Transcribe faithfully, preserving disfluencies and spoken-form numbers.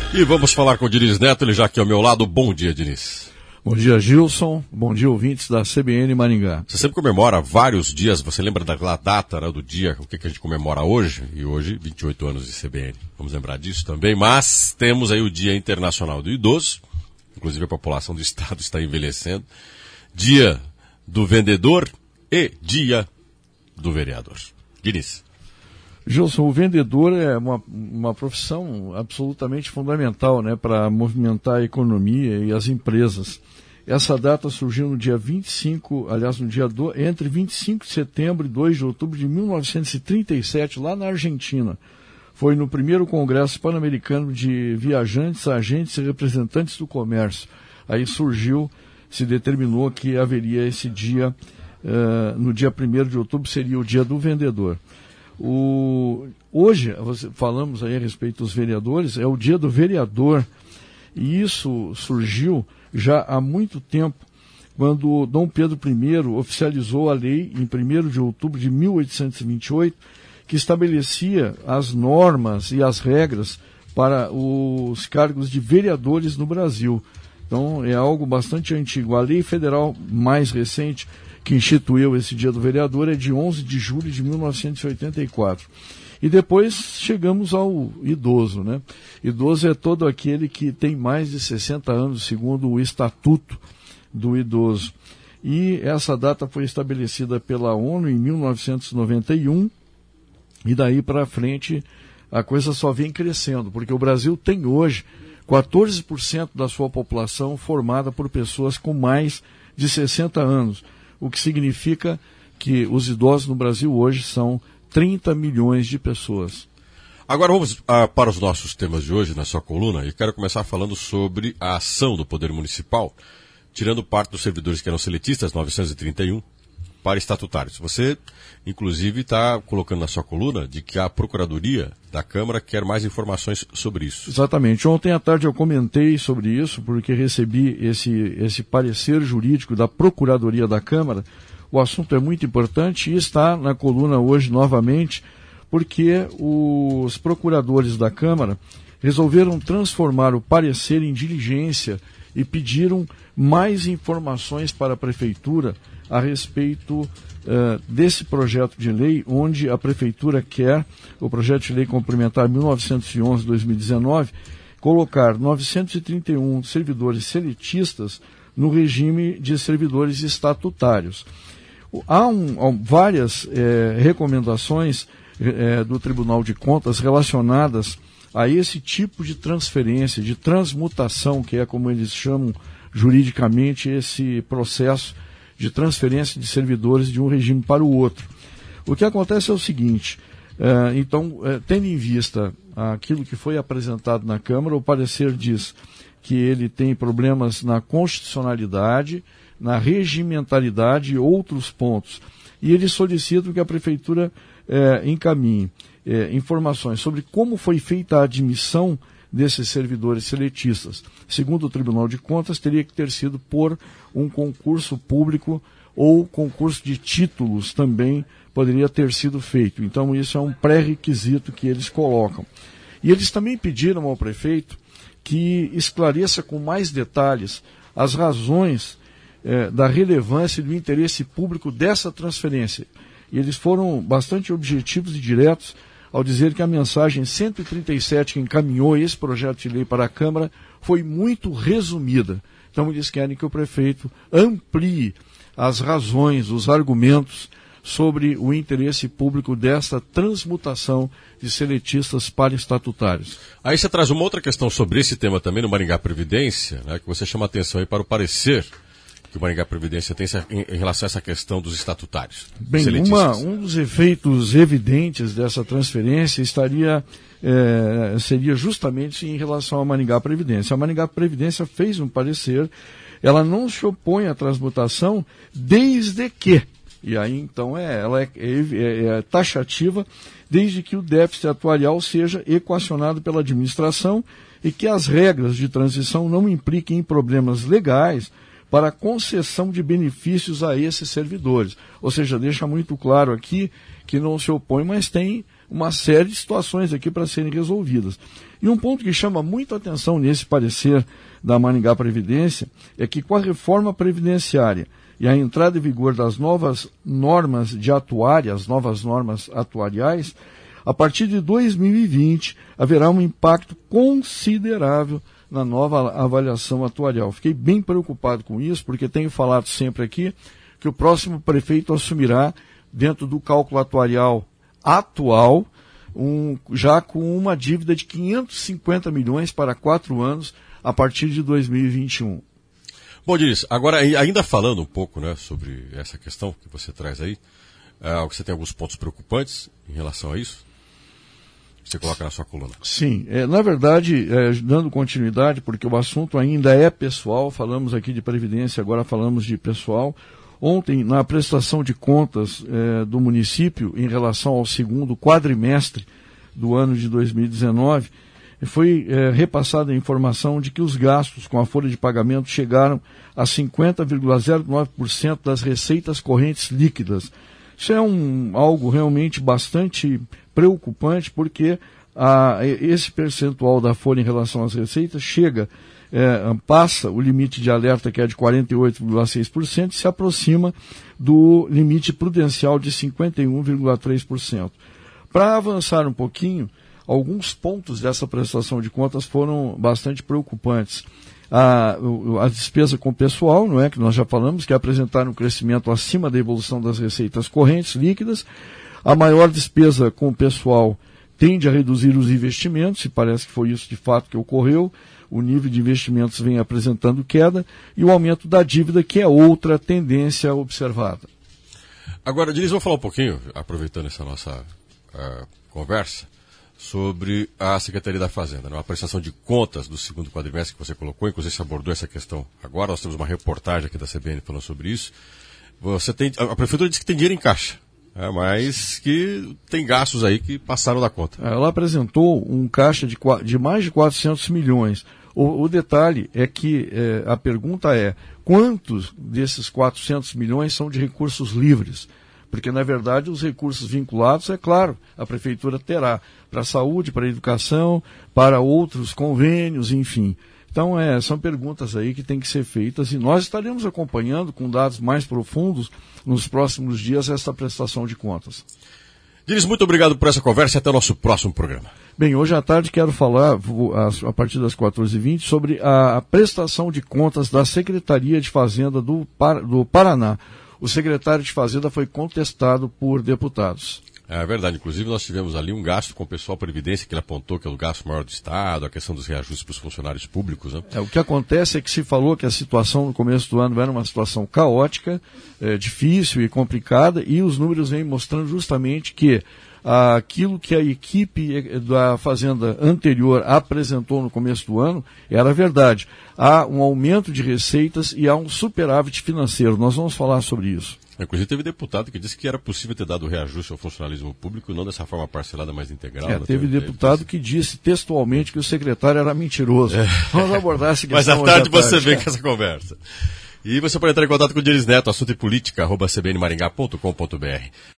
E vamos falar com o Diniz Neto, ele já aqui ao meu lado. Bom dia, Diniz. Bom dia, Gilson. Bom dia, ouvintes da C B N Maringá. Você sempre comemora vários dias, você lembra da data, né, do dia, o que, que a gente comemora hoje? E hoje, vinte e oito anos de C B N. Vamos lembrar disso também, mas temos aí o Dia Internacional do Idoso, inclusive a população do estado está envelhecendo. Dia do Vendedor e Dia do Vereador. Diniz. Gilson, o vendedor é uma, uma profissão absolutamente fundamental, né, para movimentar a economia e as empresas. Essa data surgiu no dia vinte e cinco, aliás, no dia do, entre vinte e cinco de setembro e dois de outubro de mil novecentos e trinta e sete, lá na Argentina. Foi no primeiro Congresso Pan-Americano de Viajantes, Agentes e Representantes do Comércio. Aí surgiu, se determinou que haveria esse dia, uh, no dia primeiro de outubro, seria o dia do vendedor. O, hoje, falamos aí a respeito dos vereadores, é o dia do vereador, e isso surgiu já há muito tempo, quando Dom Pedro I oficializou a lei em primeiro de outubro de mil oitocentos e vinte e oito, que estabelecia as normas e as regras para os cargos de vereadores no Brasil. Então é algo bastante antigo. A lei federal mais recente que instituiu esse dia do vereador é de onze de julho de mil novecentos e oitenta e quatro. E depois chegamos ao idoso, né? Idoso é todo aquele que tem mais de sessenta anos, segundo o Estatuto do Idoso. E essa data foi estabelecida pela ONU em mil novecentos e noventa e um, e daí para frente a coisa só vem crescendo, porque o Brasil tem hoje quatorze por cento da sua população formada por pessoas com mais de sessenta anos, o que significa que os idosos no Brasil hoje são trinta milhões de pessoas. Agora vamos ah, para os nossos temas de hoje na sua coluna, e quero começar falando sobre a ação do Poder Municipal, tirando parte dos servidores que eram seletistas, novecentos e trinta e um, para estatutários. Você, inclusive, está colocando na sua coluna de que a Procuradoria da Câmara quer mais informações sobre isso. Exatamente. Ontem à tarde eu comentei sobre isso, porque recebi esse, esse parecer jurídico da Procuradoria da Câmara. O assunto é muito importante e está na coluna hoje novamente, porque os procuradores da Câmara resolveram transformar o parecer em diligência e pediram mais informações para a Prefeitura a respeito uh, desse projeto de lei, onde a Prefeitura quer, o projeto de lei complementar mil novecentos e onze barra dois mil e dezenove, colocar novecentos e trinta e um servidores seletistas no regime de servidores estatutários. Há, um, há várias eh, recomendações eh, do Tribunal de Contas relacionadas a esse tipo de transferência, de transmutação, que é como eles chamam juridicamente esse processo de transferência de servidores de um regime para o outro. O que acontece é o seguinte, eh, então, eh, tendo em vista aquilo que foi apresentado na Câmara, o parecer diz que ele tem problemas na constitucionalidade, na regimentalidade e outros pontos. E eles solicitam que a Prefeitura eh, encaminhe eh, informações sobre como foi feita a admissão desses servidores seletistas. Segundo o Tribunal de Contas, teria que ter sido por um concurso público ou concurso de títulos também poderia ter sido feito. Então isso é um pré-requisito que eles colocam. E eles também pediram ao prefeito que esclareça com mais detalhes as razões eh, da relevância e do interesse público dessa transferência. E eles foram bastante objetivos e diretos ao dizer que a mensagem cento e trinta e sete que encaminhou esse projeto de lei para a Câmara foi muito resumida. Então eles querem que o prefeito amplie as razões, os argumentos sobre o interesse público desta transmutação de seletistas para estatutários. Aí você traz uma outra questão sobre esse tema também no Maringá Previdência, né, que você chama a atenção aí para o parecer que o Maringá Previdência tem em, em relação a essa questão dos estatutários. Bem, uma, um dos efeitos evidentes dessa transferência estaria, é, seria justamente em relação ao Maringá Previdência. A Maringá Previdência fez um parecer, ela não se opõe à transmutação desde que, e aí então é, ela é, é, é taxativa, desde que o déficit atuarial seja equacionado pela administração e que as regras de transição não impliquem em problemas legais para a concessão de benefícios a esses servidores. Ou seja, deixa muito claro aqui que não se opõe, mas tem uma série de situações aqui para serem resolvidas. E um ponto que chama muito a atenção nesse parecer da Maringá Previdência é que com a reforma previdenciária e a entrada em vigor das novas normas de atuária, as novas normas atuariais, a partir de dois mil e vinte haverá um impacto considerável na nova avaliação atuarial. Fiquei bem preocupado com isso, porque tenho falado sempre aqui que o próximo prefeito assumirá, dentro do cálculo atuarial atual, um, já com uma dívida de quinhentos e cinquenta milhões para quatro anos, a partir de dois mil e vinte e um. Bom, Diniz, agora ainda falando um pouco, né, sobre essa questão que você traz aí, uh, você tem alguns pontos preocupantes em relação a isso? Você coloca na sua coluna. Sim, é, na verdade, é, dando continuidade, porque o assunto ainda é pessoal, falamos aqui de Previdência, agora falamos de pessoal. Ontem, na prestação de contas é, do município, em relação ao segundo quadrimestre do ano de dois mil e dezenove, foi é, repassada a informação de que os gastos com a folha de pagamento chegaram a cinquenta vírgula zero nove por cento das receitas correntes líquidas. Isso é um, algo realmente bastante preocupante, porque a, esse percentual da folha em relação às receitas chega, é, passa o limite de alerta, que é de quarenta e oito vírgula seis por cento, e se aproxima do limite prudencial de cinquenta e um vírgula três por cento. Para avançar um pouquinho, alguns pontos dessa prestação de contas foram bastante preocupantes. A, a despesa com pessoal, não é, que nós já falamos, que apresentaram um crescimento acima da evolução das receitas correntes líquidas. A maior despesa com pessoal tende a reduzir os investimentos, e parece que foi isso de fato que ocorreu. O nível de investimentos vem apresentando queda, e o aumento da dívida, que é outra tendência observada. Agora, Diniz, vou falar um pouquinho, aproveitando essa nossa uh, conversa, sobre a Secretaria da Fazenda, né? A prestação de contas do segundo quadrimestre que você colocou, inclusive você abordou essa questão agora, nós temos uma reportagem aqui da C B N falando sobre isso. Você tem, a Prefeitura disse que tem dinheiro em caixa, é, mas que tem gastos aí que passaram da conta. Ela apresentou um caixa de, de mais de quatrocentos milhões. O, o detalhe é que é, a pergunta é, quantos desses quatrocentos milhões são de recursos livres? Porque, na verdade, os recursos vinculados, é claro, a Prefeitura terá para a saúde, para a educação, para outros convênios, enfim. Então, é, são perguntas aí que têm que ser feitas, e nós estaremos acompanhando com dados mais profundos nos próximos dias essa prestação de contas. Diniz, muito obrigado por essa conversa e até o nosso próximo programa. Bem, hoje à tarde quero falar, a partir das quatorze e vinte, sobre a prestação de contas da Secretaria de Fazenda do, do Paraná. O secretário de Fazenda foi contestado por deputados. É verdade, inclusive nós tivemos ali um gasto com o pessoal Previdência, que ele apontou que é o gasto maior do Estado, a questão dos reajustes para os funcionários públicos, né? É, o que acontece é que se falou que a situação no começo do ano era uma situação caótica, é, difícil e complicada, e os números vêm mostrando justamente que aquilo que a equipe da Fazenda anterior apresentou no começo do ano era verdade. Há um aumento de receitas e há um superávit financeiro. Nós vamos falar sobre isso. Inclusive teve deputado que disse que era possível ter dado reajuste ao funcionalismo público, não dessa forma parcelada, mais integral. É, teve deputado que disse textualmente que o secretário era mentiroso. É. Vamos abordar essa questão. Mas à tarde você vem com essa conversa. E você pode entrar em contato com o Diniz Neto, assunto e política, arroba c b n maringá ponto com ponto b r.